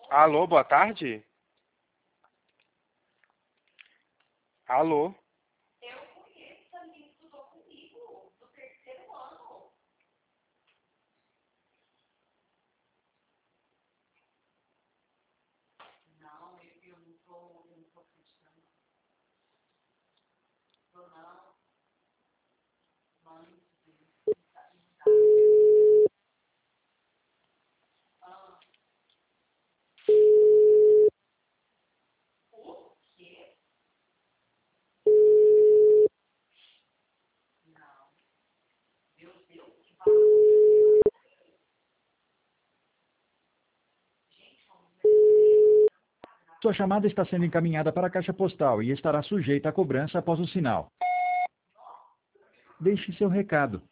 Alô, boa tarde? Alô? Eu conheço a menina que estudou comigo, do terceiro ano. Não, eu não tô acreditando. Tô não. Mãe de Deus, não dá. Ah, o quê? Não. Meu Deus, que bagunça. Gente, vamos ver. Sua chamada está sendo encaminhada para a caixa postal e estará sujeita à cobrança após o sinal. Deixe seu recado.